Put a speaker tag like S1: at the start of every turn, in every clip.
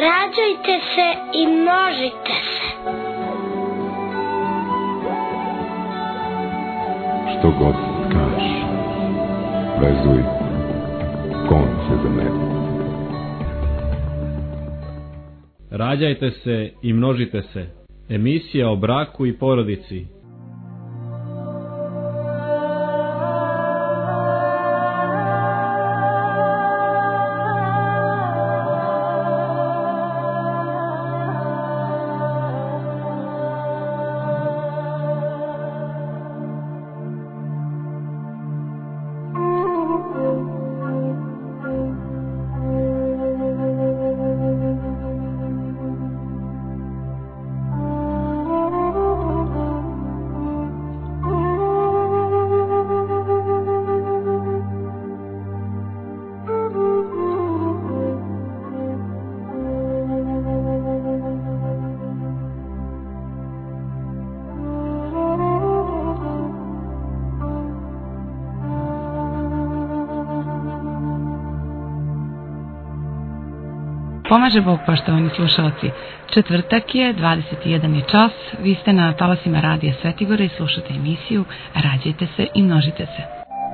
S1: Rađajte se i množite se.
S2: Što god kažeš, vezuj konce za mene.
S3: Rađajte se i množite se. Emisija o braku i porodici.
S4: Pomaže Bog, poštovani slušalci. Četvrtak je, 21 je čas, vi ste na talasima Radija Svetigora i slušate emisiju Rađajte se i množite se.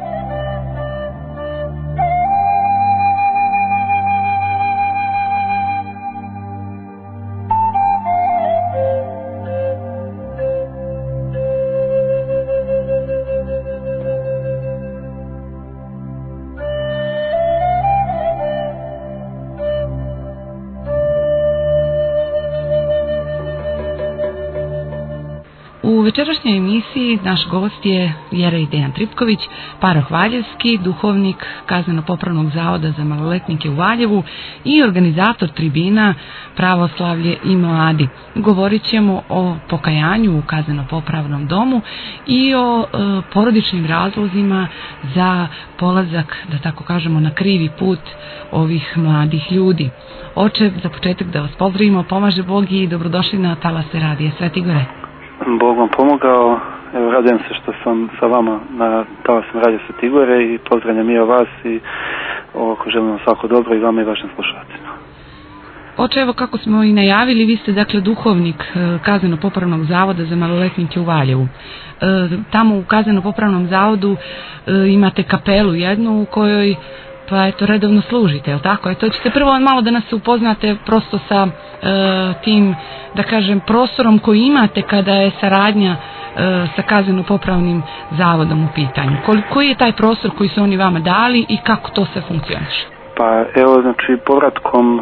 S4: U večerašnjoj emisiji naš gost je Jerej Dejan Tripković, paroh Valjevski, duhovnik Kazneno-popravnog zavoda za maloletnike u Valjevu i organizator tribina Pravoslavlje i mladi. Govorit ćemo o pokajanju u Kazneno-popravnom domu i o porodičnim razlozima za polazak, da tako kažemo, na krivi put ovih mladih ljudi. Oče, za početak da vas pozdravimo, pomaže Bog i dobrodošli na talase Radija Svetigore.
S5: Bog vam pomogao, evo, radujem se što sam sa vama na talasima Radija Svetigore i pozdravljam i o vas i ovako želim vam svako dobro i vama i vašim slušateljima.
S4: Oče, evo kako smo i najavili, vi ste dakle duhovnik Kazneno-popravnog zavoda za maloletnike u Valjevu. Tamo u Kazneno-popravnom zavodu imate kapelu jednu u kojoj pa eto redovno služite, jel tako? Eto, ćete prvo malo da nas upoznate prosto sa tim, da kažem, prostorom koji imate kada je saradnja sa Kazneno-popravnim zavodom u pitanju. Koji je taj prostor koji su oni vama dali i kako to sve funkcioniše?
S5: Pa evo, znači, povratkom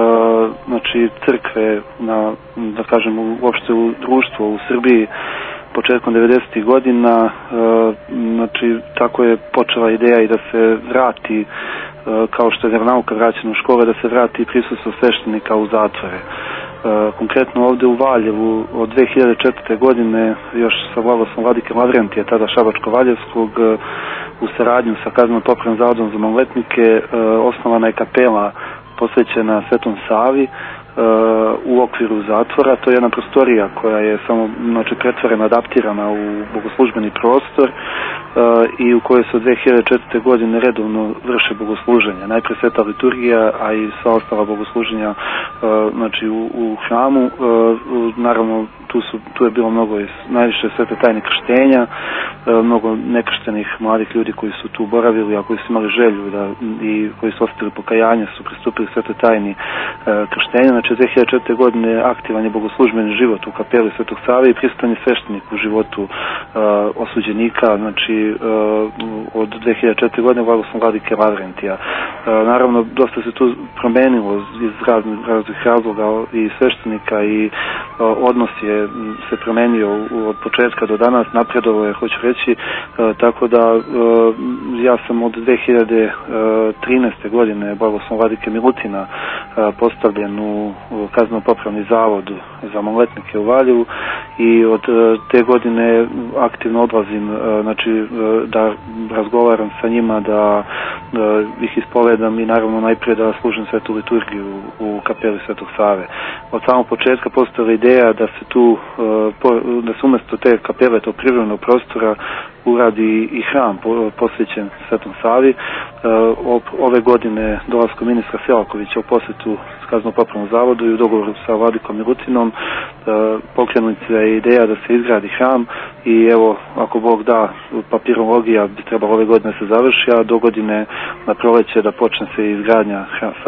S5: znači, crkve na, da kažem, uopšte u društvo u Srbiji početkom 90. godina, znači tako je počela ideja i da se vrati, kao što je vjeronauka vraćena u škole, da se vrati prisustvo sveštenika u zatvore. Konkretno ovdje u Valjevu od 2004. godine još sa blagoslovom vladike Lavrentija, tada Šabačko-Valjevskog, u saradnju sa Kazneno-popravnim zavodom za maloletnike osnovana je kapela posvećena Svetom Savi u okviru zatvora. To je jedna prostorija koja je samo, znači, pretvorena, adaptirana u bogoslužbeni prostor i u kojoj se od 2004. godine redovno vrše bogosluženja. Najprije sveta liturgija, a i sva ostala bogosluženja, znači, u hramu. Naravno, tu je bilo mnogo najviše svete tajne krštenja, mnogo nekrštenih mladih ljudi koji su tu boravili, a koji su imali želju i koji su ostavili pokajanje, su pristupili svete tajni krštenja. Znači, 2004. godine aktivan je bogoslužbeni život u kapeli Svetog Save i prisutan je sveštenik u životu osuđenika, znači od 2004. godine blagoslovom vladike Lavrentija. Naravno, dosta se tu promenilo iz raznih razloga i sveštenika i odnos se promenio od početka do danas, napredovao je, hoću reći, tako da ja sam od 2013. godine blagoslovom vladike Milutina postavljen u Kazneno-popravni zavod za maloletnike u Valjevu i od te godine aktivno odlazim, znači da razgovaram sa njima, da ih ispovedam i naravno najprije da služim svetu liturgiju u kapeli Svetog Save. Od samog početka postojala ideja da se tu da se umjesto te kapele, tog privremenog prostora, uradi i hram posvećen Svetom Savi. Ove godine dolaskom ministra Selakovića u posjetu Kazneno-popravnom zavodu i u dogovoru sa vladikom Milutinom pokrenuta je ideja da se izgradi hram i evo, ako Bog da, papirologija bi trebala ove godine se završi, a do godine na proleće da počne se izgradnja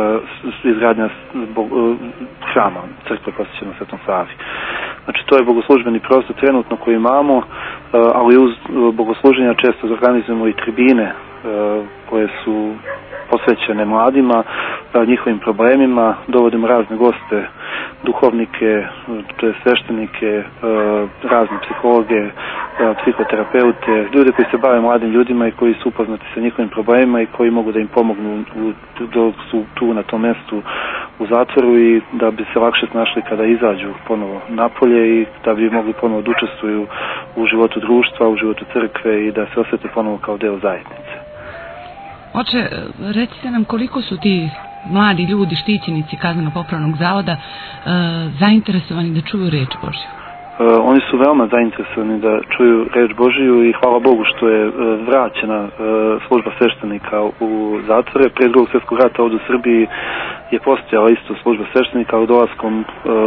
S5: hrama, crkve posvećena Svetom Savi. Znači, to je bogoslužbeni prostor trenutno koji imamo, ali uz bogosluženja često organizujemo i tribine koje su posvećene mladima, njihovim problemima, dovodimo razne goste, duhovnike, sveštenike, razne psihologe, psihoterapeute, ljude koji se bave mladim ljudima i koji su upoznati sa njihovim problemima i koji mogu da im pomognu dok su tu na tom mjestu u zatvoru i da bi se lakše snašli kada izađu ponovo napolje i da bi mogli ponovo da učestvuju u životu društva, u životu crkve i da se osjete ponovo kao deo zajednice.
S4: Oče, recite nam koliko su ti mladi ljudi, štićenici Kazneno-popravnog zavoda zainteresovani da čuju reč Božju?
S5: Oni su veoma zainteresovani da čuju reč Božju i hvala Bogu što je vraćena služba sveštenika u zatvore. Prije Drugog svjetskog rata ovdje u Srbiji je postojala isto služba sveštenika, ali dolaskom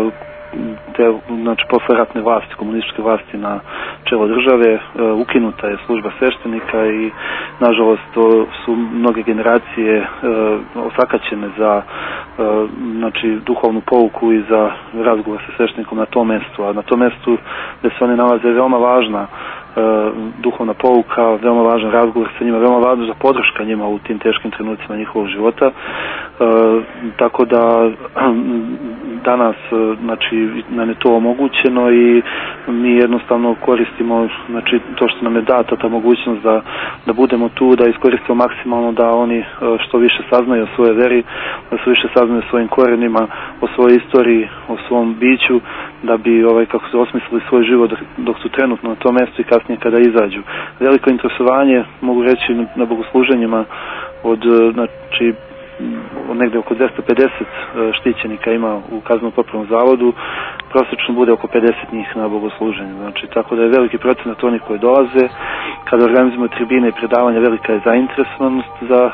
S5: znači posle ratne vlasti, komunističke vlasti na čelo države, ukinuta je služba sveštenika i nažalost to su mnoge generacije osakaćene za znači duhovnu pouku i za razgovor sa sveštenikom na tom mjestu, a na tom mjestu gdje se oni nalaze je veoma važna duhovna pouka, veoma važan razgovor sa njima, veoma važna podrška njima u tim teškim trenucima njihovog života. Tako da danas znači nam je to omogućeno i mi jednostavno koristimo znači to što nam je data ta mogućnost da budemo tu, da iskoristimo maksimalno da oni što više saznaju o svojoj veri, da što više saznaju o svojim korenima, o svojoj istoriji, o svom biću, da bi kako su osmislili svoj život dok su trenutno na tom mjestu i kasnije kada izađu. Veliko interesovanje, mogu reći, na bogosluženjima od znači negdje oko 250 štićenika ima u Kazneno-popravnom zavodu, prosječno bude oko 50 njih na bogosluženju. Znači, tako da je veliki procenat onih koji dolaze. Kada organizujemo tribine i predavanja, velika je zainteresovanost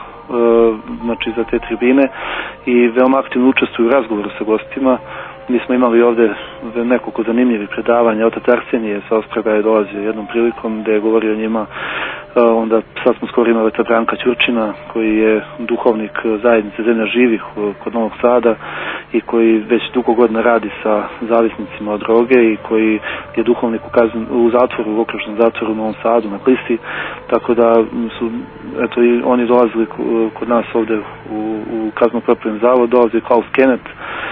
S5: za te tribine i veoma aktivno učestvuju u razgovoru sa gostima. Mi smo imali ovdje nekoliko zanimljivih predavanja. Otac Arsenije sa Ospraga je dolazio jednom prilikom gdje je govorio o njima. Onda sad smo skoro imali otac Branka Ćurčina koji je duhovnik zajednice Zemlja živih kod Novog Sada i koji već dugo godina radi sa zavisnicima od droge i koji je duhovnik u zatvoru, u okružnom zatvoru u Novom Sadu na Klisi. Tako da su i oni dolazili kod nas ovdje u Kazneno-popravni zavod. Dolazi Klaus Kenneth.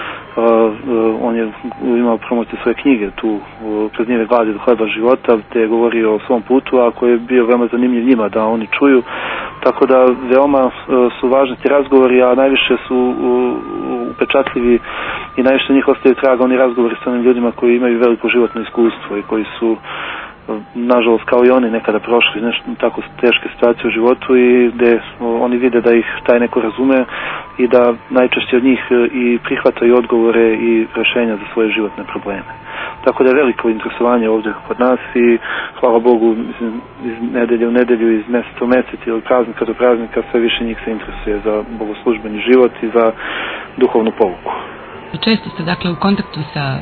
S5: On je imao promociju svoje knjige tu Kroz njive gladi do hleba života, te je govorio o svom putu, a koji je bio veoma zanimljiv njima da oni čuju. Tako da veoma su važni ti razgovori, a najviše su upečatljivi i najviše njih ostaju traga oni razgovori sa onim ljudima koji imaju veliko životno iskustvo i koji su nažalost kao i oni nekada prošli nešto tako teške situacije u životu i gdje oni vide da ih taj neko razume i da najčešće od njih i prihvataju odgovore i rješenja za svoje životne probleme. Tako da je veliko interesovanje ovdje kod nas i hvala Bogu iz nedelje u nedelju, iz mjeseca u mjesec i od praznika do praznika sve više njih se interesuje za bogoslužbeni život i za duhovnu pouku.
S4: Često ste dakle u kontaktu sa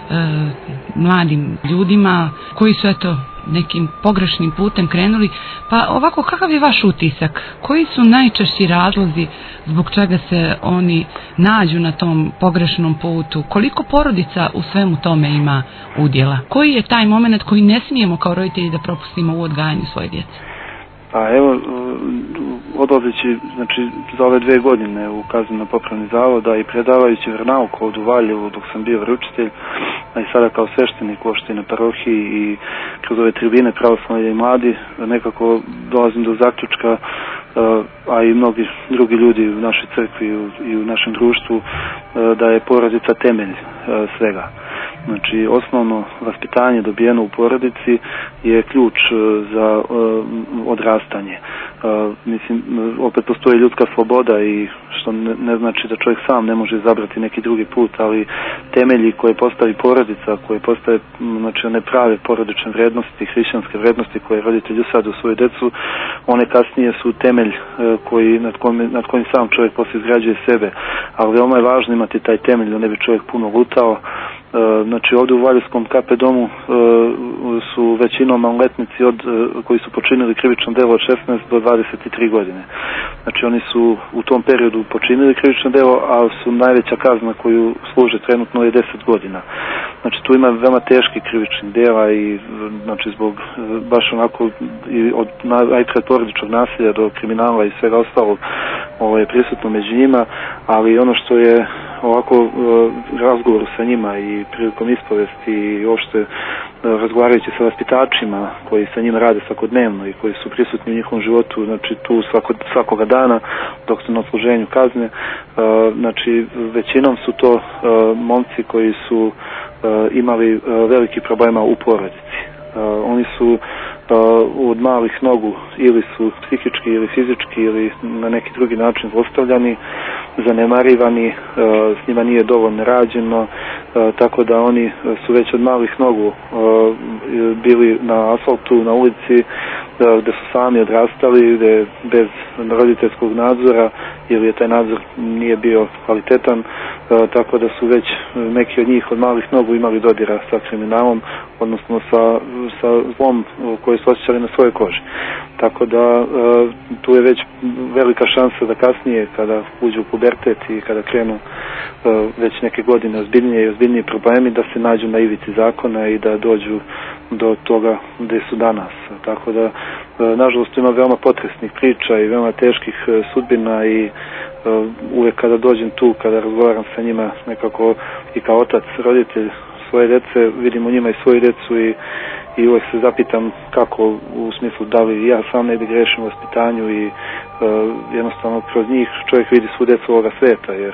S4: mladim ljudima koji su nekim pogrešnim putem krenuli, pa ovako kakav je vaš utisak? Koji su najčešći razlozi zbog čega se oni nađu na tom pogrešnom putu? Koliko porodica u svemu tome ima udjela? Koji je taj moment koji ne smijemo kao roditelji da propustimo u odgajanju svoje djece?
S5: Pa evo, odlazeći znači, za ove 2 godine u Kazneno-popravni zavod, a i predavajući vjeronauk ovdje u Valjevu dok sam bio vjeroučitelj, a i sada kao sveštenik uopšte na parohiji i kroz ove tribine pravoslavne i mladi, nekako dolazim do zaključka, a i mnogi drugi ljudi u našoj crkvi i u našem društvu, da je porodica temelj svega. Znači, osnovno vaspitanje dobijeno u porodici je ključ za odrastanje. Mislim, opet postoji ljudska sloboda i što ne znači da čovjek sam ne može izabrati neki drugi put, ali temelji koje postavi porodica, koje postave, znači one prave porodične vrednosti, hrišćanske vrednosti koje roditelji usade u svoju decu, one kasnije su temelj nad kojim sam čovjek poslije izgrađuje sebe, ali veoma je važno imati taj temelj da ne bi čovjek puno lutao. Znači ovdje u Valjevskom KP domu su većinom maloletnici koji su počinili krivično djelo od 16 do 23 godine. Znači oni su u tom periodu počinili krivično djelo, a su najveća kazna koju služe trenutno je 10 godina. Znači tu ima veoma teški krivičnih djela i znači zbog baš onako od najpred porodičnog nasilja do kriminala i svega ostalog je prisutno među njima, ali ono što je ovako razgovoru sa njima i prilikom ispovesti i uopšte razgovarajući sa vaspitačima koji sa njima rade svakodnevno i koji su prisutni u njihovom životu, znači tu svakoga dana dok su na odsluženju kazne, znači većinom su to momci koji su imali veliki problema u porodici. Oni su od malih nogu ili su psihički ili fizički ili na neki drugi način zlostavljani, zanemarivani, s njima nije dovoljno rađeno, tako da oni su već od malih nogu bili na asfaltu, na ulici, gdje su sami odrastali, gdje bez roditeljskog nadzora ili je taj nadzor nije bio kvalitetan, tako da su već neki od njih od malih nogu imali dodira sa kriminalom, odnosno sa zlom koji su osjećali na svojoj koži. Tako da tu je već velika šansa da kasnije kada uđu u pubertet i kada krenu već neke godine ozbiljniji problemi da se nađu na ivici zakona i da dođu do toga gdje su danas. Tako da nažalost ima veoma potresnih priča i veoma teških sudbina i uvijek kada dođem tu, kada razgovaram sa njima nekako i kao otac, roditelj svoje djece, vidim u njima i svoju djecu i uvijek se zapitam kako, u smislu da li ja sam ne bi grešim u vaspitanju i jednostavno kroz njih čovjek vidi svu djecu ovoga svijeta, jer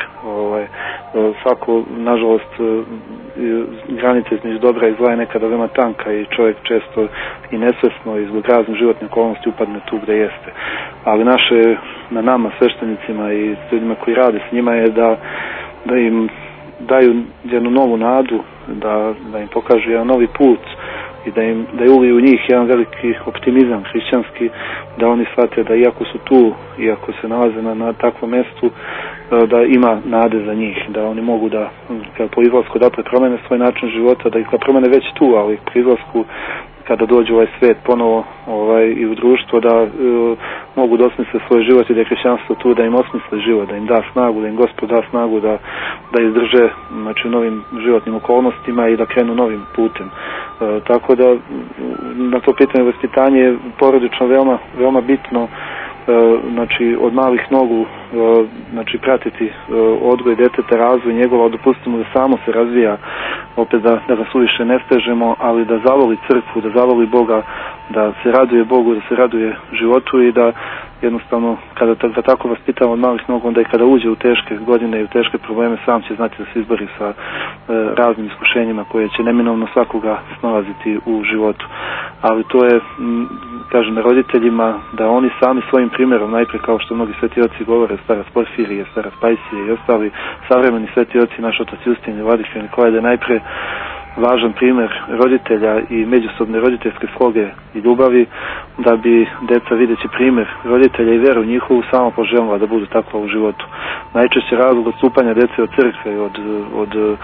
S5: svako, nažalost, granica između dobra i zla je nekada veoma tanka i čovjek često i nesvjesno i zbog raznih životnih okolnosti upadne tu gdje jeste. Ali na nama, sveštenicima i ljudima koji rade s njima je da im daju jednu novu nadu, da im pokažu jedan novi put i da je uliju u njih jedan veliki optimizam hrišćanski, da oni shvate da iako su tu, iako se nalaze na takvom mjestu, da ima nade za njih, da oni mogu da po izlasku da promene svoj način života, da ih promene već tu, ali po izlasku kada dođu u ovaj svijet ponovo i u društvo, da mogu da osmisle svoj život i da je hrišćanstvo tu da im osmisle život, da im da snagu, da im Gospod da snagu da izdrže, znači, u novim životnim okolnostima i da krenu novim putem. Tako da na to pitanje vaspitanje je porodično veoma bitno, znači od malih nogu, znači pratiti odgoj djeteta, razvoj njegova, dopustimo da samo se razvija, opet da ga suviše ne stežemo, ali da zavoli crkvu, da zavoli Boga, da se raduje Bogu, da se raduje životu i da jednostavno kada ga tako vaspitamo od malih nogu, onda i kada uđe u teške godine i u teške probleme, sam će znati da se izbori sa raznim iskušenjima koje će neminovno svakoga snalaziti u životu. Ali to je, kažem, roditeljima da oni sami svojim primjerom, najprije kao što mnogi sveti oci govore, starac Porfirije, starac Pajsije i ostali savremeni sveti oci, naš otac Justin i Vladimir Nikolaj, da je najprije važan primjer roditelja i međusobne roditeljske sloge i ljubavi, da bi deca videći primjer roditelja i vjeru njihovu samo poželila da budu takva u životu. Najčešće razlog odstupanja djece od crkve, od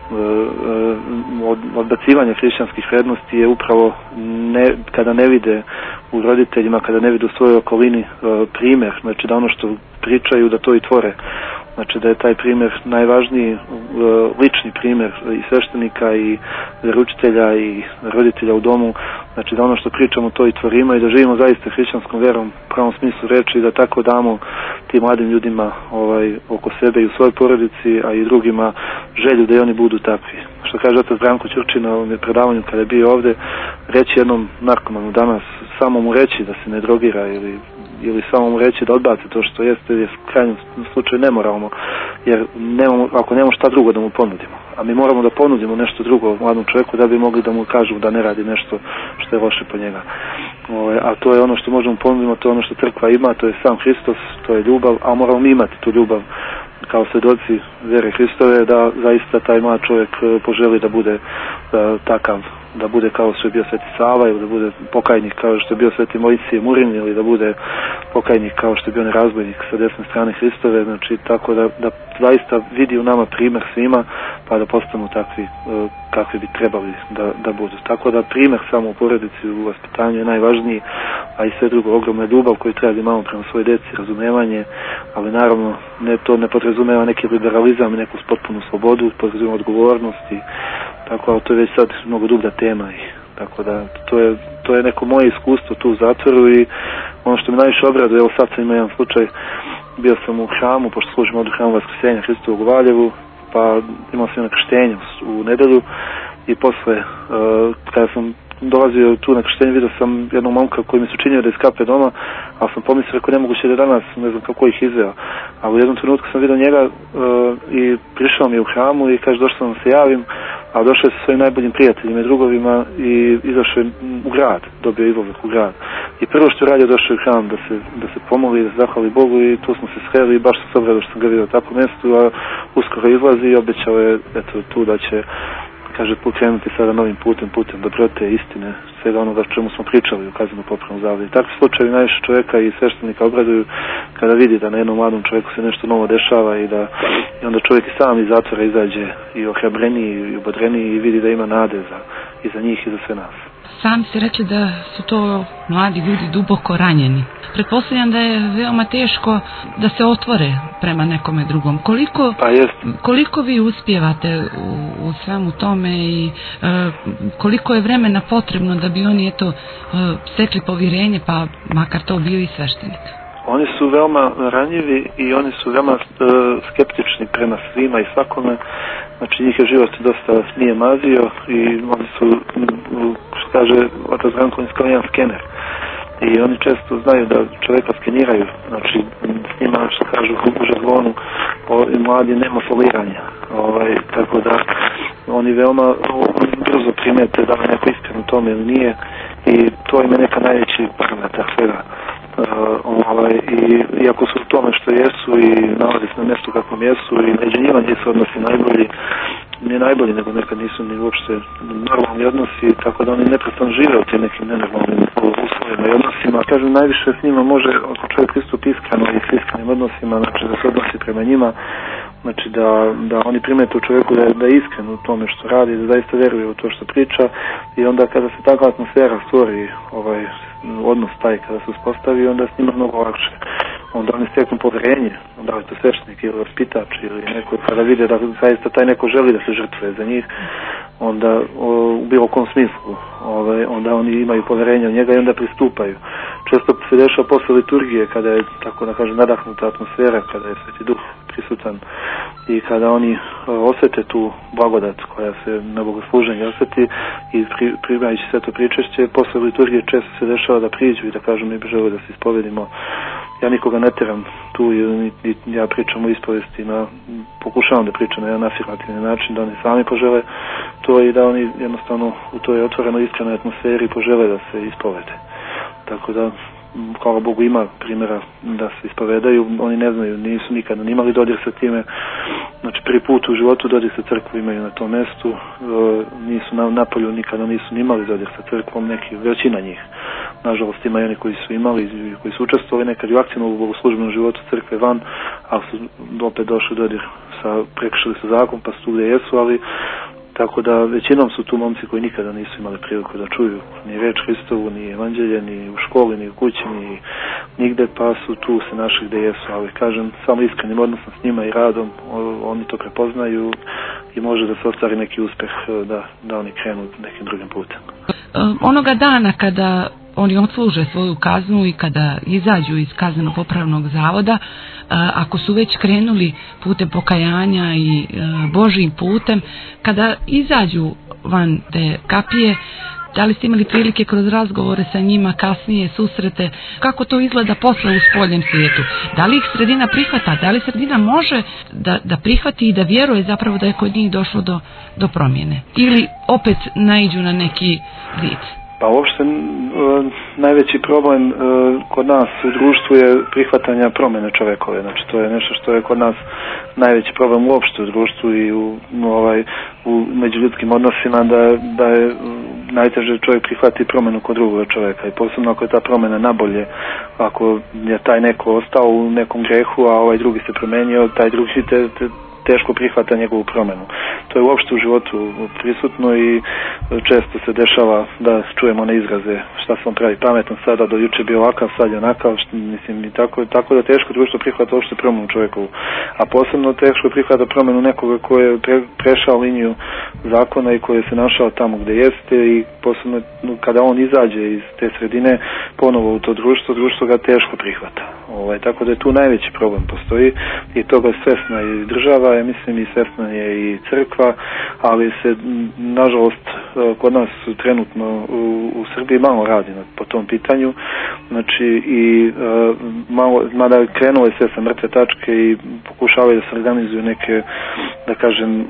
S5: odbacivanja hrišćanskih vrijednosti je upravo kada ne vide u roditeljima, kada ne vide u svojoj okolini primjer, znači da ono što pričaju da to i tvore. Znači da je taj primjer najvažniji lični primjer i sveštenika i vjeroučitelja i roditelja u domu, znači da ono što pričamo to i tvorimo i da živimo zaista hrišćanskom vjerom u pravom smislu reči i da tako damo tim mladim ljudima oko sebe i u svojoj porodici, a i drugima želju da i oni budu takvi. Što kaže otac Branko Ćurčin na ovom predavanju kada je bio ovdje, reći jednom narkomanu danas, samo mu reći da se ne drogira ili samo mu reći da odbaci to što jeste, je u krajnjem slučaju nemoralno, jer ako nemamo šta drugo da mu ponudimo, a mi moramo da ponudimo nešto drugo mladom čovjeku da bi mogli da mu kažu da ne radi nešto što je loše po njega. A to je ono što možemo ponuditi, to je ono što crkva ima, to je sam Hristos, to je ljubav, a moramo mi imati tu ljubav kao svjedoci vjere Hristove, da zaista taj mlad čovjek poželi da bude takav, da bude kao što je bio Sveti Sava, ili da bude pokajnik kao što je bio Sveti Mojsije Murin, ili da bude pokajnik kao što je bio razbojnik sa desne strane Hristove, znači tako da zaista vidi u nama primjer svima, pa da postanu takvi kakvi bi trebali da budu. Tako da primjer samo u porodici, u vaspitanju je najvažniji, a i sve drugo, ogromna ljubav koju treba da imamo prema svojoj djeci, razumevanje, ali naravno to ne podrazumeva neki liberalizam, neku potpunu slobodu, podrazumeva odgovornost i tako, ali to je već sad mnogo dublja tema i tako da to je neko moje iskustvo tu u zatvoru i ono što me najviše obraduje, evo sad sam imao jedan slučaj, bio sam u hramu, pošto služimo od hramu Vaskrsenja Hristovog u Valjevu, pa imao sam jedno krštenje u nedelju i posle kada sam dolazio tu na krštenje, vidio sam jednog momka koji mi se učinio da iskape doma, ali sam pomislio kako nemoguće da danas, ne znam kako ih izveo. A u jednom trenutku sam vidio njega i prišao mi u hramu i kaže došao sam da se javim, a došao je sa svojim najboljim prijateljima i drugovima i izašao je u grad, dobio izlazak u grad. I prvo što je radio, došao je u hram da se pomoli, da se zahvali Bogu i tu smo se sreli i baš sam se obradao što sam ga vidio tako mjestu, a uskoro izlazi i obećao je tu da će, kaže, pokrenuti sada novim putem dobrote, istine, svega onoga o čemu smo pričali u kazneno popravnom zavodu. I takvi slučajevi najviše čovjeka i sveštenika obraduju kada vidi da na jednom mladom čovjeku se nešto novo dešava i onda čovjek i sam iz zatvora izađe i ohrabreniji i obodreniji i vidi da ima nade i za njih i za sve nas.
S4: Sami ste rekli da su to mladi ljudi duboko ranjeni. Pretpostavljam da je veoma teško da se otvore prema nekome drugom. Koliko vi uspijevate u svemu tome i koliko je vremena potrebno da bi oni stekli povjerenje, pa makar to bio i sveštenik?
S5: Oni su veoma ranjivi i oni su veoma skeptični prema svima i svakome. Znači njih je život dosta nije mazio i oni su, što kaže otac Branko, kao jedan skener. I oni često znaju da čovjeka skeniraju, znači s njima, što kažu u žargonu, mladi nema foliranja. Tako da oni veoma brzo primete da li neko iskren u tome ili nije i to im je neka najveći parametar svega. I iako su u tome što jesu i nalazi se na mjestu kakvom jesu i među njima nisu odnosi najbolji, ne najbolji, nego nekad nisu ni uopšte normalni odnosi, tako da oni neprestano žive u tim nekim nenormalnim uslovima i odnosima. Kažem, najviše s njima može ako čovjek pristup iskreno i s iskrenim odnosima, znači da se odnosi prema njima, znači da oni primete u čovjeku da je iskren u tome što radi, da zaista vjeruje u to što priča i onda kada se takva atmosfera stvori, odnos taj kada se uspostavi, onda s njima mnogo lakše. Onda oni steknu povjerenje, da li to sveštenik ili vaspitač ili neko, kada vide da zaista taj neko želi da se žrtvuje za njih, onda u bilo kom smislu, onda oni imaju povjerenje u njega i onda pristupaju. Često se dešava posle liturgije, kada je, tako da kažem, nadahnuta atmosfera, kada je Sveti Duh prisutan i kada oni osjete tu blagodat koja se na bogosluženju osjeti i primajući sve to pričešće, posle liturgije često se dešava da priđu i da kažu mi bi želeli da se ispovedimo. Ja nikoga ne teram tu, ja pričam o ispovestima, pokušavam da pričam na jedan afirmativni način, da oni sami požele to i da oni jednostavno u toj otvorenoj iskrenoj atmosferi požele da se ispovede. Tako da, hvala Bogu, ima primjera da se ispovedaju, oni ne znaju, nisu nikada imali dodir sa time, znači prvi put u životu dodir sa crkvom imaju na tom mjestu, nisu na polju nikada nisu imali dodir sa crkvom, većina njih. Nažalost ima i oni koji su imali i koji su učestvovali nekad u aktivnom bogoslužbenom životu crkve van, ali su opet došli dodir prekršili su zakon pa su tu gdje jesu, ali tako da većinom su tu momci koji nikada nisu imali priliku da čuju ni reč Hristovu, ni evanđelje, ni u školi, ni u kući, ni nigde, pa su tu se našli gdje jesu, ali kažem, samo iskrenim odnosom s njima i radom, oni to prepoznaju i može da se ostvari neki uspjeh da oni krenu nekim drugim putem.
S4: Onoga dana kada oni odsluže svoju kaznu i kada izađu iz kazneno-popravnog zavoda, ako su već krenuli putem pokajanja i Božjim putem, kada izađu van te kapije, da li ste imali prilike kroz razgovore sa njima, kasnije susrete, kako to izgleda posle u spoljem svijetu? Da li ih sredina prihvata? Da li sredina može da prihvati i da vjeruje zapravo da je kod njih došlo do promjene? Ili opet naiđu na neki zid?
S5: Pa uopšte najveći problem kod nas u društvu je prihvatanja promjene čovjekove. Znači to je nešto što je kod nas najveći problem uopšte u društvu i u međuljudskim odnosima, da je najteže čovjek prihvati promjenu kod drugog čovjeka i posebno ako je ta promjena nabolje, ako je taj neko ostao u nekom grehu, a ovaj drugi se promenio, taj drugi teško prihvata njegovu promjenu. To je uopšte u životu prisutno i često se dešava da čujemo one izraze šta se on pravi pametan sada, do juče bio ovakav, sad je onakav, mislim i tako da teško društvo prihvata uopšte promjenu čovjekovu. A posebno teško prihvata promjenu nekoga koji je prešao liniju zakona i koji je se našao tamo gdje jeste i posebno kada on izađe iz te sredine ponovo u to društvo ga teško prihvata. Tako da je tu najveći problem postoji i toga je svesna i država, ja mislim i svesna je i crkva, ali se nažalost kod nas trenutno u Srbiji malo radi po tom pitanju, znači i mada krenulo je sve sa mrtve tačke i pokušavaju da se organizuju neke, da kažem,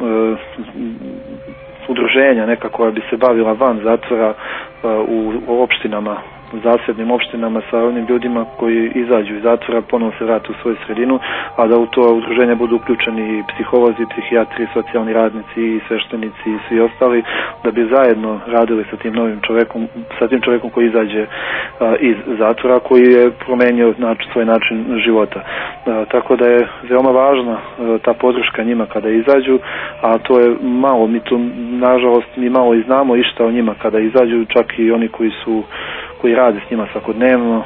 S5: udruženja neka koja bi se bavila van zatvora u opštinama, zasebnim opštinama sa onim ljudima koji izađu iz zatvora, ponovno se vrate u svoju sredinu, a da u to udruženje budu uključeni i psiholozi, psihijatri, socijalni radnici i sveštenici i svi ostali, da bi zajedno radili sa tim novim čovjekom, sa tim čovjekom koji izađe iz zatvora, koji je promenio svoj način života. Tako da je veoma važna ta podrška njima kada izađu, a to je malo, mi tu nažalost mi malo i znamo išta o njima kada izađu, čak i oni koji rade s njima svakodnevno,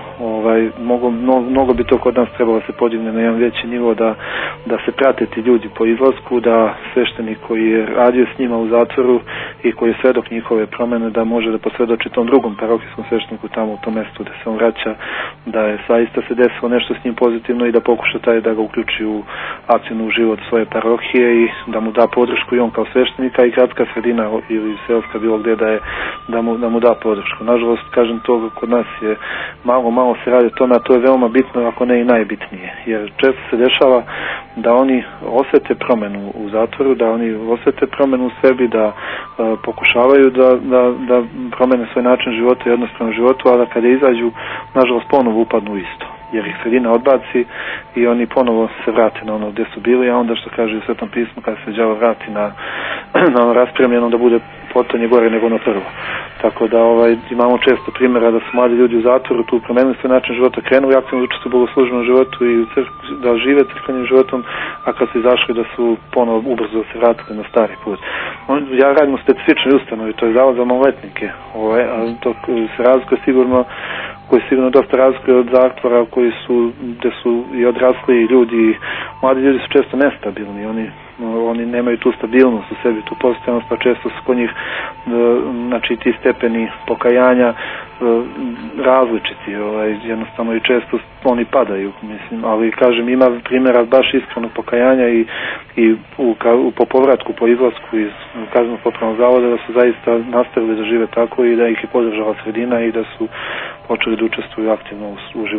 S5: mnogo bi to kod nas trebalo se podigne na jedan veći nivo, da se prate ti ljudi po izlasku, da sveštenik koji je radio s njima u zatvoru i koji je svedok njihove promjene, da može da posvjedoči tom drugom parohijskom svešteniku tamo u tom mjestu da se on vraća, da je zaista se desilo nešto s njim pozitivno i da pokuša taj da ga uključi u aktivnu život svoje parohije i da mu da podršku i on kao sveštenika i gradska sredina ili selska bilo gdje da mu da podršku. Nažalost, kažem, to kod nas je malo se radi o tome, a to je veoma bitno, ako ne i najbitnije, jer često se dešava da oni osjete promjenu u zatvoru, da oni osjete promjenu u sebi, da pokušavaju da promene svoj način života i odnos prema životu, a da kada izađu, nažalost, ponovo upadnu u isto, jer ih sredina odbaci i oni ponovo se vrate na ono gdje su bili, a onda što kaže u Svetom pismu, kada se đavo vrati na ono raspremljeno, da bude potonje gore nego ono prvo. Tako da imamo često primjera da su mladi ljudi u zatvoru tu promenili svoj način života, krenuli aktivno učestvuju u bogoslužbenom životu i da žive crkvenim životom, a kad su izašli da su ponovo ubrzo se vratili na stari put. Ja radim u specifičnoj ustanovi, to je zavod za maloletnike, to se razlikuje sigurno, koji sigurno dosta razlikuje od zatvora gdje su i odrasli ljudi, mladi ljudi su često nestabilni, oni nemaju tu stabilnost u sebi, tu postojanost, pa često su kod njih znači ti stepeni pokajanja različiti, jednostavno i često oni padaju, mislim, ali kažem, ima primjera baš iskrenog pokajanja i po povratku, po izlasku iz kaznenog popravnog zavoda, da su zaista nastavili da žive tako i da ih je podržala sredina i da su počeli da učestvuju aktivno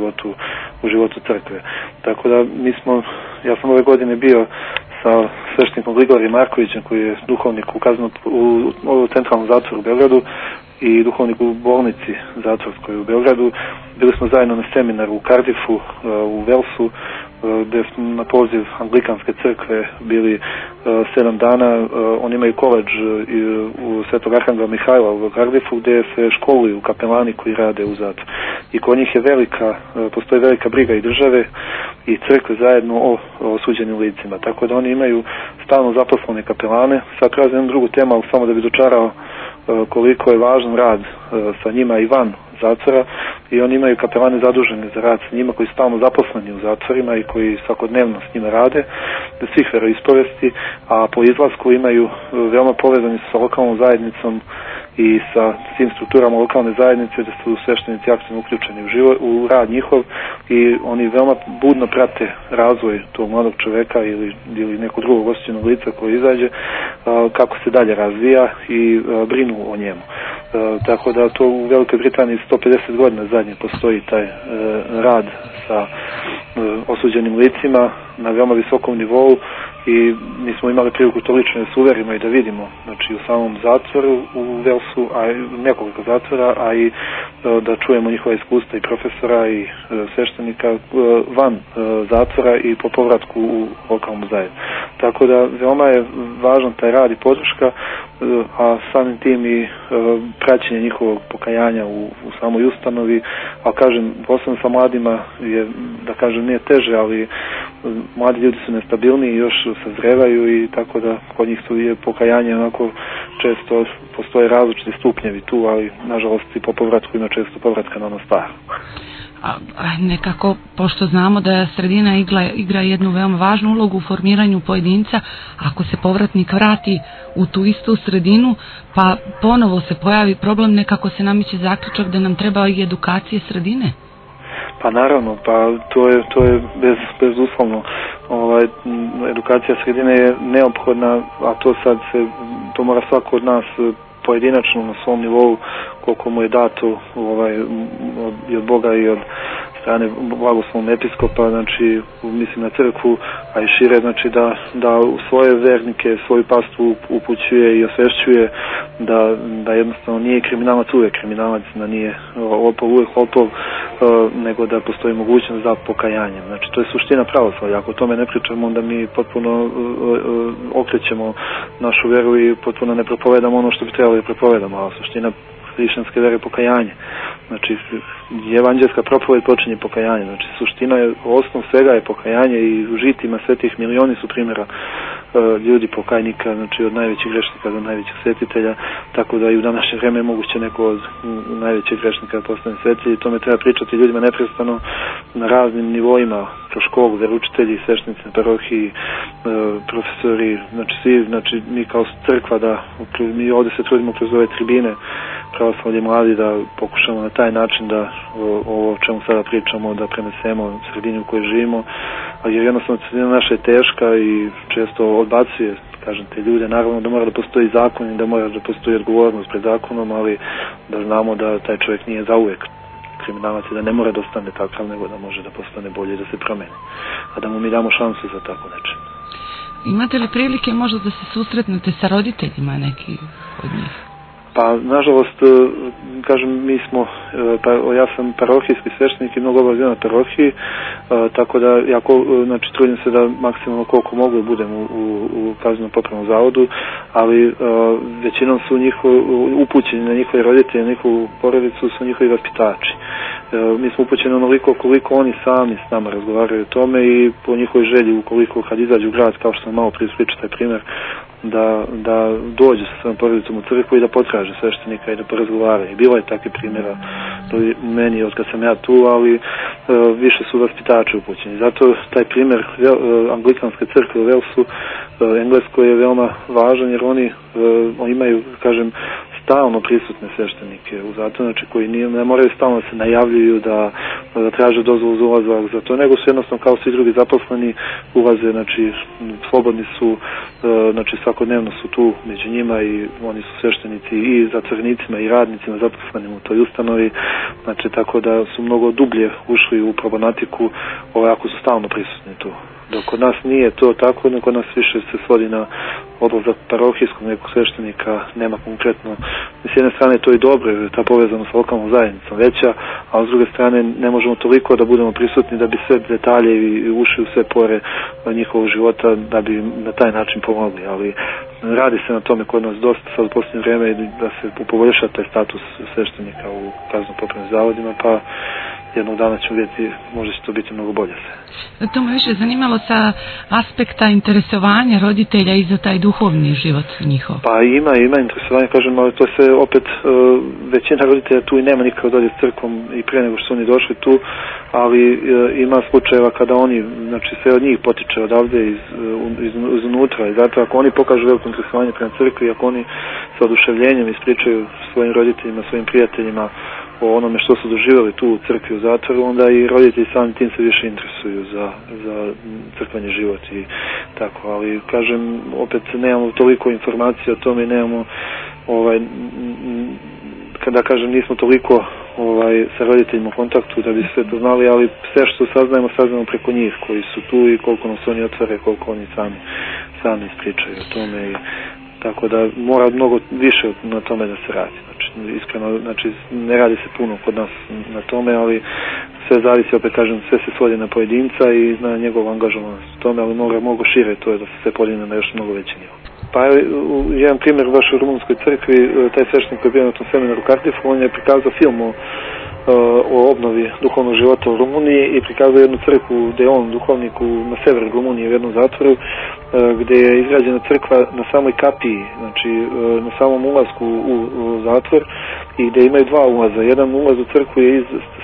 S5: u životu crkve. Tako da ja sam ove godine bio sa sveštenikom Grigorijem Markovićem, koji je duhovnik u centralnom zatvoru u Beogradu i duhovnik u bolnici zatvorskoj u Beogradu. Bili smo zajedno na seminaru u Cardiffu, u Walesu, gdje smo na poziv Anglikanske crkve bili 7 dana. Oni imaju koledž u Svetog Arhangela Mihajla u Cardiffu, gdje se školuju kapelani koji rade u zatvoru. I kod njih je postoji velika briga i države i crkve zajedno o osuđenim licima. Tako da oni imaju stalno zaposlene kapelane. Sad razim jednu drugu temu, ali samo da bi dočarao koliko je važan rad sa njima i van zatvora, i oni imaju kapelane zadužene za rad sa njima koji su stalno zaposleni u zatvorima i koji svakodnevno s njima rade, svih veroispovesti, a po izlasku imaju veoma povezani sa lokalnom zajednicom i sa svim strukturama lokalne zajednice, da su sveštenici aktivno uključeni u rad njihov i oni veoma budno prate razvoj tog mladog čoveka ili nekog drugog osuđenog lica koji izađe, kako se dalje razvija i brinu o njemu. Tako da to u Velikoj Britaniji 150 godina zadnje postoji taj rad sa osuđenim licima na veoma visokom nivou i mi smo imali priliku to lično da se uverimo i da vidimo, znači u samom zatvoru u Velsu, a nekoliko zatvora, a i da čujemo njihova iskustva i profesora i sveštenika van zatvora i po povratku u lokalnu zajednicu. Tako da veoma je važan taj rad i podrška, a samim tim i praćenje njihovog pokajanja u samoj ustanovi, a kažem, posebno sa mladima je, da kažem, nije teže, ali mladi ljudi su nestabilni i još sazrevaju i tako da kod njih je pokajanje onako često postoje različiti stupnjevi tu, ali nažalost i po povratku ima često povratka na ono staro.
S4: Nekako, pošto znamo da sredina igra jednu veoma važnu ulogu u formiranju pojedinca, ako se povratnik vrati u tu istu sredinu, pa ponovo se pojavi problem, nekako se namiče zaključak da nam treba i edukacije sredine.
S5: Pa naravno, pa to je bezuslovno. Edukacija sredine je neophodna, a to mora svako od nas pojedinačno na svom nivou, koliko mu je dato i od Boga i od strane blagoslovnog episkopa, znači mislim na crkvu, a i šire, znači da u svoje vernike, svoju pastvu upućuje i osvešćuje da jednostavno nije kriminalac uvijek kriminalac, da nije lopov uvijek lopov, nego da postoji mogućnost za pokajanjem. Znači to je suština pravoslavlja. Ako o tome ne pričamo, onda mi potpuno okrećemo našu veru i potpuno ne propovedamo ono što bi trebali da propovedamo, a suština hrišćanske vere pokajanje. Znači, evanđelska propoved počinje pokajanje. Znači, suština je, osnov svega je pokajanje i u žitima svetih milioni su primjera ljudi pokajnika, znači od najvećih grešnika do najvećih svetitelja, tako da i u današnje vreme je moguće neko od najvećih grešnika da postane svetitelj i tome treba pričati ljudima neprestano na raznim nivoima, kroz školu, veroučitelji, sveštenici na parohiji, profesori, znači svi, znači mi kao crkva mi ovdje se trudimo kroz ove tribine pravoslavlje mladi da pokušamo na taj način da ovo o čemu sada pričamo da prenesemo sredinu u kojoj živimo, ali jer jednostavno sredina naša je teška i često odbacuje, kažem, te ljude. Naravno da mora da postoji zakon i da mora da postoji odgovornost pred zakonom, ali da znamo da taj čovjek nije zauvek kriminalac i da ne mora da ostane takav, nego da može da postane bolje i da se promeni, a da mu mi damo šansu za tako nešto.
S4: Imate li prilike možda da se susretnete sa roditeljima neki od njih?
S5: Pa, nažalost, kažem, mi smo, ja sam parohijski sveštenik i mnogo obavljena na parohiji, tako da znači, trudim se da maksimalno koliko mogu budem u kaznenom popravnom zavodu, ali većinom su upućeni na njihove roditelje, na njihovu porodicu su njihovi vaspitači. Mi smo upućeni onoliko koliko oni sami s nama razgovaraju o tome i po njihovoj želji, ukoliko kad izađu u grad, kao što sam malo prije pričao taj primjer, da dođe sa svojom porodicom u crkvu i da potraže sveštenika i da porazgovaraju. Bilo je takvih primjera meni od kad sam ja tu, ali više su vaspitači upućeni. Zato taj primjer Anglikanske crkve u Velsu, Engleskoj, je veoma važan jer oni imaju, kažem, stalno prisutne sveštenike u zatvoru, znači koji ne moraju stalno se najavljuju da traže dozvolu za ulazak za to, nego su jednostavno kao svi drugi zaposleni ulaze, znači slobodni su, znači svakodnevno su tu među njima i oni su sveštenici i zatvornicima i radnicima zaposlenim u toj ustanovi, znači tako da su mnogo dublje ušli u problematiku, ako su stalno prisutni tu. Dok kod nas nije to tako, nego kod nas više se svodi na odlazak parohijskog nekog sveštenika, nema konkretno. S jedne strane to je dobro, jer je ta povezanost sa lokalnom zajednicom veća, a s druge strane ne možemo toliko da budemo prisutni da bi sve detalje i ušli u sve pore njihovog života, da bi na taj način pomogli. Ali radi se na tome kod nas dosta sad u posljednje vrijeme da se poboljša taj status sveštenika u kazneno-popravnim zavodima, pa jednog dana ćemo vidjeti, možda će to biti mnogo bolje.
S4: To me više zanimalo sa aspekta interesovanja roditelja i za taj duhovni život njihov.
S5: Pa ima interesovanja, kažem, ali to se opet većina roditelja tu i nema nikada dođe s crkvom i prije nego što su oni došli tu, ali ima slučajeva kada oni, znači sve od njih potiče odavde iznutra i zato ako oni pokažu veliko interesovanje prema crkvi, ako oni sa oduševljenjem ispričaju svojim roditeljima, svojim prijateljima o onome što su doživjeli tu u crkvi u zatvoru, onda i roditelji samim tim se više interesuju za crkveni život i tako, ali kažem, opet nemamo toliko informacija o tome i nemamo kada kažem nismo toliko sa roditeljima u kontaktu da bi sve to znali, ali sve što saznajemo preko njih koji su tu i koliko nas oni otvore, koliko oni sami ispričaju o tome i tako da mora mnogo više na tome da se radi. Znači, iskreno, znači, ne radi se puno kod nas na tome, ali sve zavisi, opet kažem, sve se svodi na pojedinca i na njegov angažovanost u tome, ali mnogo šire to je da se sve podigne na još mnogo veći nivo. Pa jedan primjer baš u Rumunskoj crkvi, taj sveštenik koji je bio na tom seminaru u Cardiffu, on je prikazao film o obnovi duhovnog života u Rumuniji i prikazao jednu crkvu gdje je on duhovnik na severu Rumunije u jednom zatvoru gdje je izgrađena crkva na samoj kapiji, znači na samom ulazku u zatvor i gdje imaju dva ulaza. Jedan ulaz u crkvu je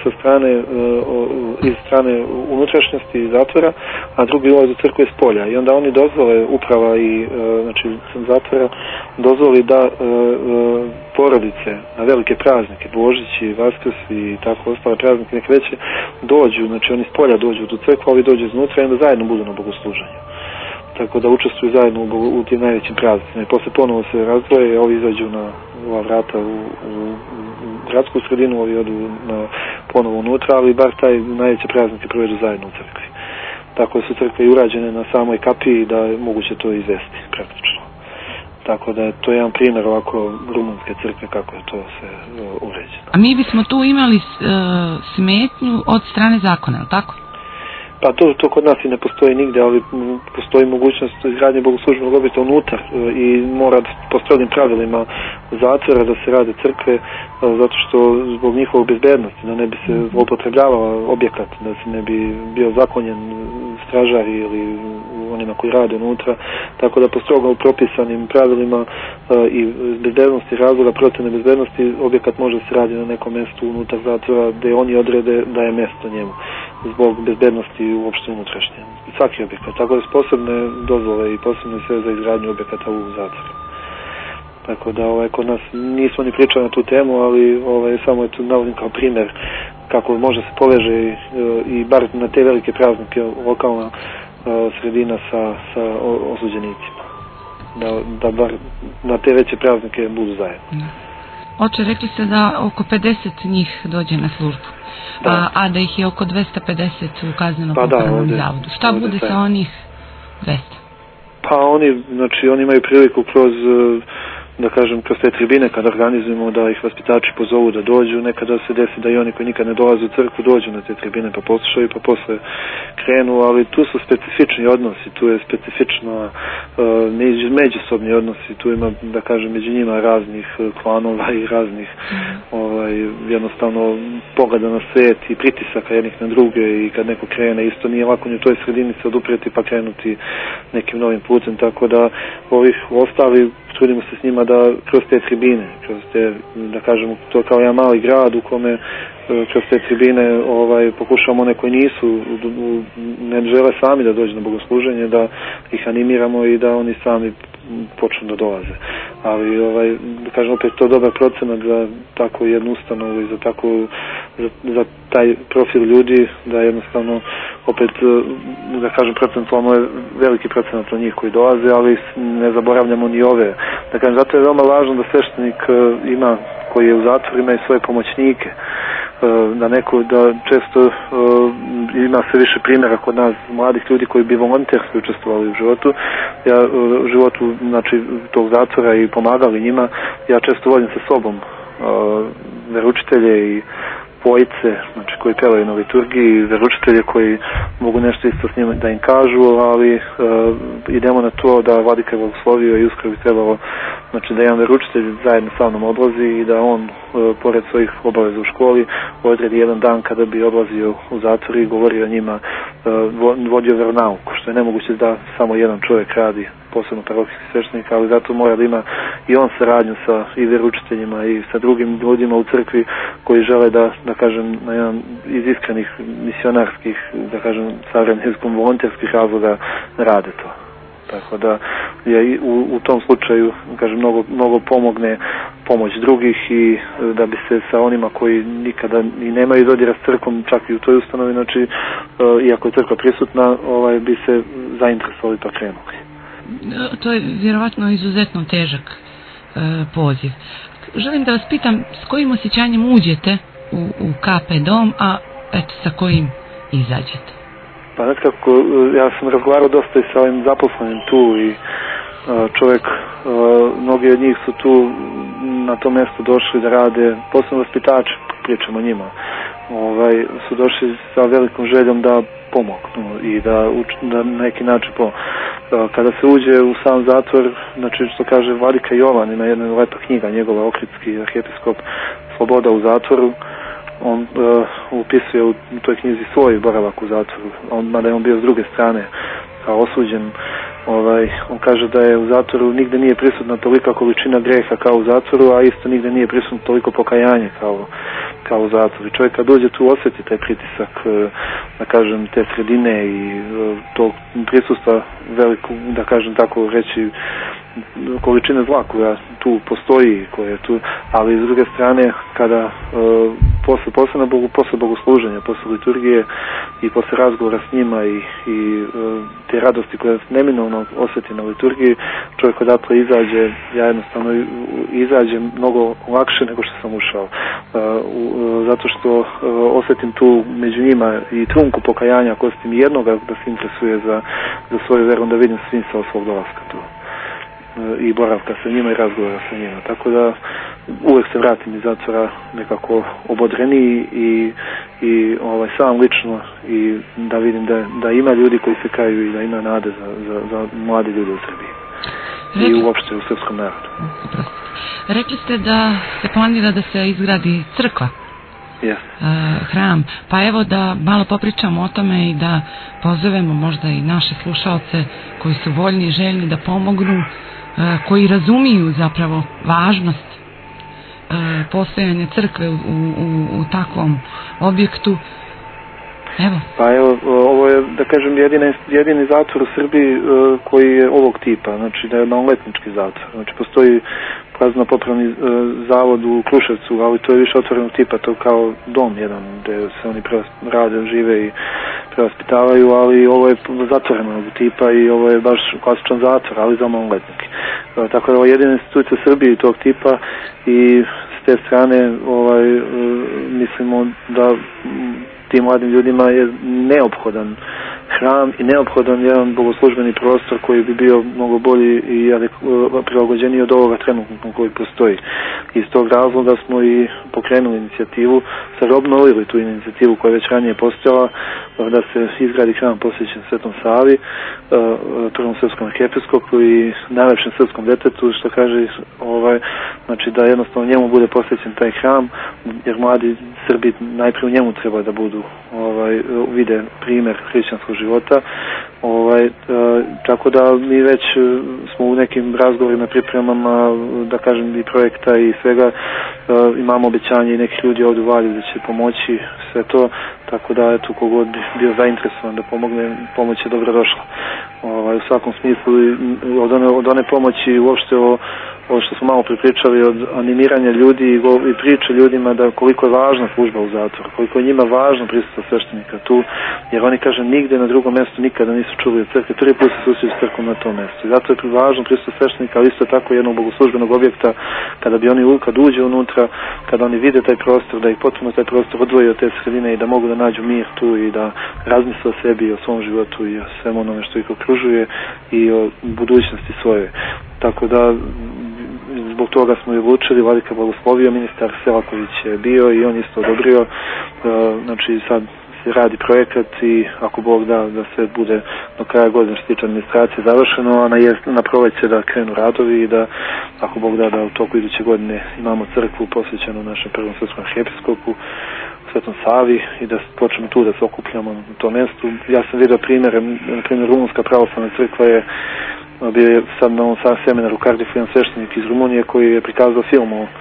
S5: iz strane unutrašnjosti zatvora, a drugi ulaz u crkvu je s polja. I onda oni dozvole, uprava i znači zatvora, dozvoli da porodice na velike praznike, Božić i Vaskrs i tako ostale praznike neke veće, dođu, znači oni s polja dođu u tu crkvu, ovi dođu iznutra i onda zajedno budu na bogosluženju. Tako da učestvuju zajedno u tim najvećim praznicima. I posle ponovo se razdvoje, ovi izađu na ova vrata u gradsku sredinu, ovi odu ponovo unutra, ali bar taj najveće praznike provedu zajedno u crkvi. Tako da su crkve i urađene na samoj kapiji da je moguće to izvesti praktično. Tako da je to jedan primjer ovako rumunske crkve kako je to se uređeno.
S4: A mi bismo tu imali smetnju od strane zakona, je li tako?
S5: Pa to kod nas i ne postoji nigde, ali postoji mogućnost izgradnje bogoslužbenog objekta unutar i mora po strogim pravilima zatvora da se rade crkve, zato što zbog njihovog bezbednosti, da ne bi se zloupotrebljavao objekat, da se ne bi bio zakonjen stražari ili onima koji rade unutra, tako da po strogo propisanim pravilima i bezbednosti, razloga protivne bezbednosti, objekat može se raditi na nekom mjestu unutar zatvora gdje oni odrede da je mjesto njemu zbog bezbednosti uopšte unutrašnje. Svaki objekat, tako da su posebne dozvole i posebne sve za izgradnju objekata u zatvoru. Tako da kod nas nismo ni pričali na tu temu, ali samo je tu navodim kao primjer kako može se poveže i bar na te velike praznike lokalna sredina sa osuđenicima. Da bar na te veće praznike budu zajedno.
S4: Oče, rekli ste da oko 50 njih dođe na službu, a da ih je oko 250 u kazneno-popravnom zavodu. Šta bude sa onih 200?
S5: Pa oni imaju priliku kroz te tribine kad organizujemo da ih vaspitači pozovu da dođu, nekada se desi da i oni koji nikad ne dolaze u crkvu dođu na te tribine pa poslušaju pa posle krenu, ali tu su specifični odnosi, tu je specifično međusobni odnosi, tu ima među njima raznih klanova i raznih jednostavno pogleda na svet i pritisaka jednih na druge i kad neko krene isto nije lako u toj sredini se odupreti pa krenuti nekim novim putem, tako da ovih ostali trudimo se s njima da kroz te tribine, kroz te, to kao jedan mali grad u kome kroz te tribine pokušamo one koji nisu, ne žele sami da dođu na bogosluženje, da ih animiramo i da oni sami počnu da dolaze. Ali, opet to dobar procenat za tako jednu ustanovu i za taj profil ljudi, da jednostavno opet, procentualno je veliki procenat od njih koji dolaze, ali ne zaboravljamo ni ove. Zato je veoma važno da sveštenik ima, koji je u zatvoru, ima i svoje pomoćnike, da često ima sve više primjera kod nas mladih ljudi koji bi volonterski učestvovali u životu, u životu tog zatvora i pomagali njima. Ja često vodim sa sobom veroučitelje i pojice, koji pevaju na liturgiji, veroučitelje koji mogu nešto isto s njima da im kažu, ali idemo na to da vladika je blagoslovio i uskoro bi trebalo da jedan veroučitelj zajedno sa mnom odlazi i da on, pored svojih obaveza u školi, odredi jedan dan kada bi odlazio u zatvor i govorio o njima, vodio veronauku, što je nemoguće da samo jedan čovjek radi, posebno parohijski sveštenik, ali zato mora da ima i on saradnju sa i veroučiteljima i sa drugim ljudima u crkvi koji žele da na jedan iz iskrenih misionarskih, savremenim volonterskih razloga rade to. Tako da je u tom slučaju mnogo pomogne pomoć drugih i da bi se sa onima koji nikada i nemaju dodira s crkvom, čak i u toj ustanovi, iako je crkva prisutna, bi se zainteresovali pa krenuli.
S4: To je vjerovatno izuzetno težak poziv. želim da vas pitam s kojim osjećanjem uđete u KP dom, a eto sa kojim izađete?
S5: Pa nekako, ja sam razgovarao dosta i sa ovim zaposlenim tu i čovjek, mnogi od njih su tu na to mjesto došli da rade, posebno vaspitači, pričamo o njima, su došli sa velikom željom da pomognu i da na neki način kada se uđe u sam zatvor, znači što kaže Vladika Jovan, ima jedna lepa knjiga njegova, Ohridski arhijepiskop Sloboda u zatvoru, on upisuje u toj knjizi svoj boravak u zatvoru, mada je on bio s druge strane kao osuđen. On kaže da je u zatvoru nigde nije prisutna tolika količina grijeha kao u zatvoru, a isto nigde nije prisutno toliko pokajanje kao u zatvoru. I čovjek kad dođe tu osjeti taj pritisak, da kažem, te sredine i tog prisustva veliku, da kažem tako reći, količine zla koja tu postoji, koja je tu, ali s druge strane kada posle bogosluženja, posle liturgije i posle razgovora s njima i te radosti koje neminovno osjeti na liturgiji, čovjek odatle izađe, ja jednostavno izađem mnogo lakše nego što sam ušao, zato što osjetim tu među njima i trunku pokajanja, ako osjetim jednoga da se interesuje za svoju veru, da vidim smisao svog dolaska tu i boravka sa njima i razgovora sa njima. Tako da uvijek se vratim iz zatvora nekako obodreniji i sam lično i da vidim da ima ljudi koji se kaju i da ima nade za mlade ljude u Srbiji i uopšte u srpskom narodu.
S4: Rekli ste da se planira da se izgradi crkva.
S5: Yes.
S4: Hram. Pa evo da malo popričamo o tome i da pozovemo možda i naše slušaoce koji su voljni i željni da pomognu, koji razumiju zapravo važnost postojanja crkve u takvom objektu. Evo. Pa
S5: evo, ovo je, da kažem, jedini zatvor u Srbiji koji je ovog tipa, znači da je maloletnički zatvor. Znači postoji kazneno-popravni zavod u Kruševcu, ali to je više otvorenog tipa, to kao dom jedan gdje se oni rade, žive i prevaspitavaju, ali ovo je zatvorenog tipa i ovo je baš klasičan zatvor, ali za maloletnike. Tako da ovo je jedina institucija u Srbiji tog tipa i s te strane mislimo da tim mladim ljudima je neophodan hram i neophodan jedan bogoslužbeni prostor koji bi bio mnogo bolji i prilagođeniji od ovoga trenutno koji postoji. Iz tog razloga smo i pokrenuli inicijativu, sad obnovili tu inicijativu koja je već ranije postojala, da se izgradi hram posvećen Svetom Savi, prvom srpskom arhijepiskopu i najlepšem srpskom detetu, što kaže, znači da jednostavno njemu bude posvećen taj hram, jer mladi Srbi najprije u njemu treba da budu, vide primjer hrišćanskog života. Tako da mi već smo u nekim razgovorima, pripremama, da kažem i projekta i svega, imamo obećanje i nekih ljudi ovdje u Valjevu da će pomoći sve to, tako da eto kogod bi bio zainteresovan da pomogne, pomoć je dobro došla. U svakom smislu od one pomoći uopšte ovo što smo malo pripričali od animiranja ljudi i priče ljudima da koliko je važna služba u zatvoru, koliko je njima važno prisustvo sveštenika tu, jer oni kažu nigde na drugom mjestu nikada nisu čuli od crkve, prvi put se susreću s crkvom na tom mjestu. I zato je važno prisustvo sveštenika, ali isto tako jednog bogoslužbenog objekta, kada bi oni kad uđe unutra, kada oni vide taj prostor, da ih potpuno taj prostor odvoji od te sredine i da mogu da nađu mir tu i da razmisle o sebi i o svom životu i o svemu onome što ih okružuje i o budućnosti svoje. Tako da zbog toga smo i odlučili, Vladika blagoslovio, ministar Selaković je bio i on isto odobrio, znači sad se radi projekat i ako Bog da se bude do kraja godine što tiče administracije završeno, a na proleće da krenu radovi i da ako Bog da u toku iduće godine imamo crkvu posvećenu našem prvom srpskom arhijepiskopu Svetom Savi i da počnemo tu da se okupljamo na tom mjestu. Ja sam vidio primjere, na primjer Rumunska pravoslavna crkva je bio je sad na ovom seminaru Cardiff jedan sveštenik iz Rumunije koji je prikazao film o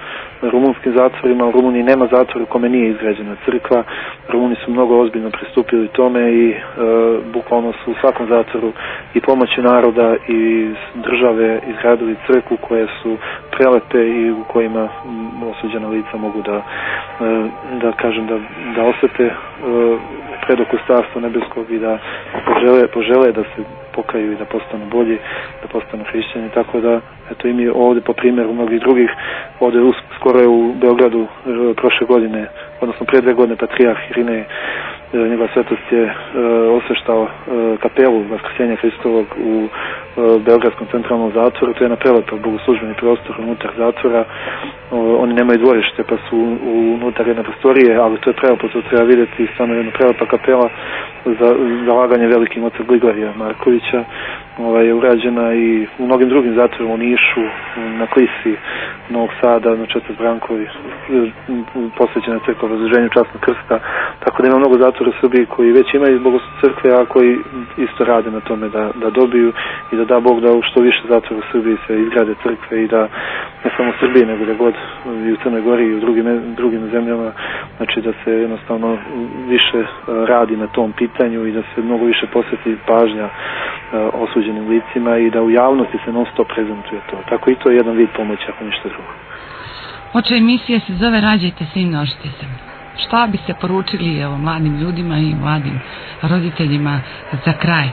S5: rumunskim zatvorima. U Rumuniji nema zatvora u kome nije izgrađena crkva. Rumuni su mnogo ozbiljno pristupili tome i bukvalno su u svakom zatvoru i pomoći naroda i države izgradili crkvu koje su prelepe i u kojima osuđena lica mogu da kažem da osete predokustarstvo nebeskog i da požele da se pokaju i da postanu bolji, da postanu hrišćani, tako da eto i mi ovdje po primjeru mnogih drugih, ovdje skoro je u Beogradu prošle godine, odnosno prije 2 godine patrijarh Irinej, njegova svetost je osveštao kapelu Vaskrsenja Hristovog u Beogradskom centralnom zatvoru. To je jedna prelepa bogoslužbeni prostor unutar zatvora. Oni nemaju dvorište pa su unutar jedne prostorije, ali to je prelepo, to treba vidjeti, stvarno jedna prelepa kapela za zalaganje velikim oca Grigorija Markovića je urađena i u mnogim drugim zatvorima, u Nišu, na Klisi, Novog Sada, na Četvrt Brankovi, posvećena crkva Razloženju Časnog krsta, tako da ima mnogo zatvora u Srbiji koji već imaju bogoslužbene crkve, a koji isto rade na tome da dobiju i da Bog da u što više zatvora u Srbiji se izgrade crkve i da ne samo u Srbiji, nego da god i u Crnoj Gori i u drugim zemljama, znači da se jednostavno više radi na tom pitanju i da se mnogo više posveti pažnja osuđenim licima i da u javnosti se non stop prezentuje to. Tako i to je jedan vid pomoći, ako ništa drugo.
S4: Oče, emisija se zove Rađajte se i množite se. Šta bi se poručili mladim ljudima i mladim roditeljima za kraj?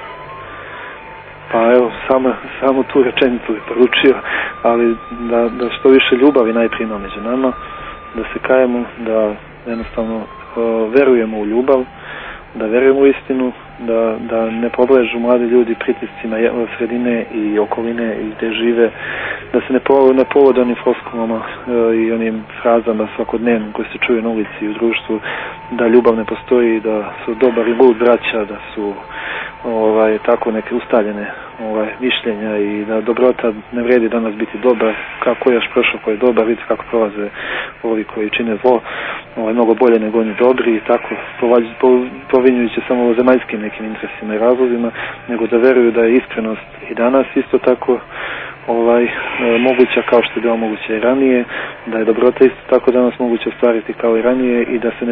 S5: Pa evo, samo tu rečenicu bih poručio, ali da što više ljubavi najprije ima među nama, da se kajemo, da jednostavno verujemo u ljubav, da verujemo u istinu, da ne podležu mladi ljudi pritiscima sredine i okoline i gdje žive, da se ne povode onim floskulama i onim frazama svakodnevnim koje se čuje na ulici i u društvu, da ljubav ne postoji, da su dobar i lud braća, da su tako neke ustaljene mišljenja i da dobrota ne vredi danas biti dobar, kako je još prošao ko je dobar, vidite kako prolaze ovi koji čine zlo, mnogo bolje nego oni dobri i tako, povinjujući samo zemaljskim nekim interesima i razlozima, nego da veruju da je iskrenost i danas isto tako moguća kao što je bilo moguće i ranije, da je dobrota isto tako danas moguće ostvariti kao i ranije i da se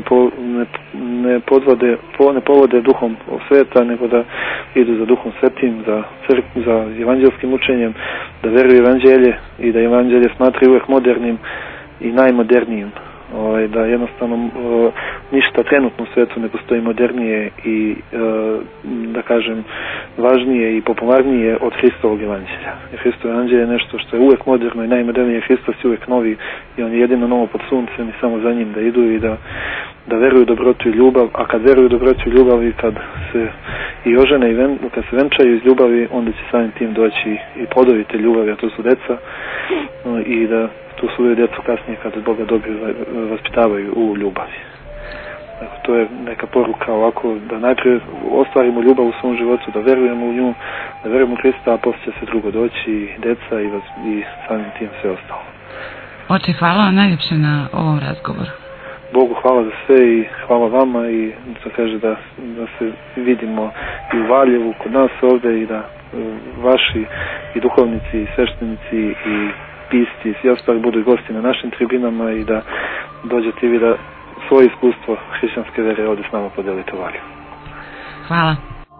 S5: ne povode duhom sveta, nego da idu za duhom svetim, za evanđelskim učenjem, da veruju evanđelje i da evanđelje smatraju uvijek modernim i najmodernijim. Da jednostavno ništa trenutno u svijetu ne postoji modernije i da kažem važnije i popularnije od Hristovog evanđelja. Jer Hristovo evanđelje je nešto što je uvijek moderno i najmodernije. Hristos je uvijek novi i on je jedino novo pod suncem i samo za njim da idu i da veruju dobrotu i ljubav, a kad veruju dobrotu i ljubav i kad se i ožene i kad se venčaju iz ljubavi, onda će samim tim doći i plodovi te ljubavi, a to su deca i da tu svoju djecu kasnije kad Boga dobiju vaspitavaju u ljubavi. Dakle, to je neka poruka ovako da najprije ostvarimo ljubav u svom životu, da verujemo u nju, da verujemo u Hrista, a poslije će se drugo doći i djeca i samim tim sve ostalo.
S4: Oče, hvala vam najljepše na ovom razgovoru.
S5: Bogu hvala za sve i hvala vama i da kaže da se vidimo i u Valjevu kod nas ovdje i da vaši i duhovnici i sveštenici i pisci i svi ostali budu gosti na našim tribinama i da dođete vi da svoje iskustvo hrišćanske vere ovdje s nama podelite u Valjevu.
S4: Hvala.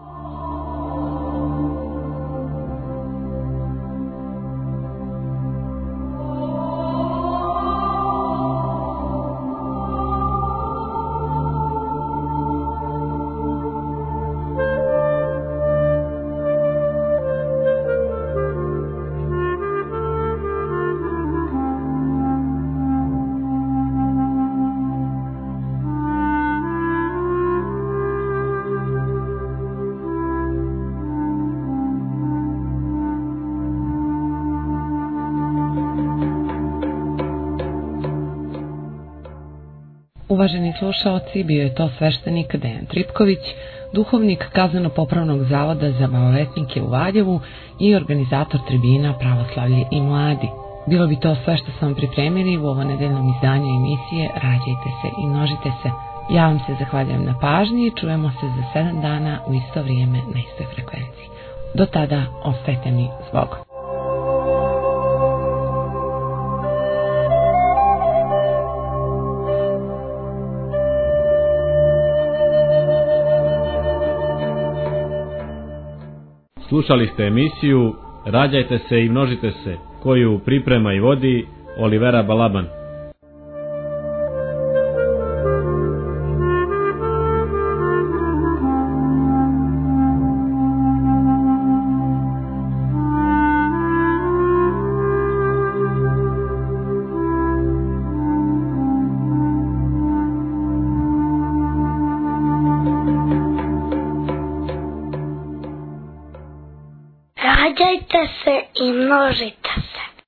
S4: Uvaženi slušaoci, bio je to sveštenik Dejan Tripković, duhovnik Kazneno-popravnog zavoda za maloletnike u Valjevu i organizator tribina Pravoslavlje i mladi. Bilo bi to sve što sam pripremili u ovo nedeljnom izdanju emisije Rađajte se i množite se. Ja vam se zahvaljujem na pažnji i čujemo se za 7 dana u isto vrijeme na istoj frekvenciji. Do tada ostajte mi s Bogom.
S3: Slušali ste emisiju Rađajte se i množite se, koju priprema i vodi Olivera Balaban.
S1: Rađajte se i množite se.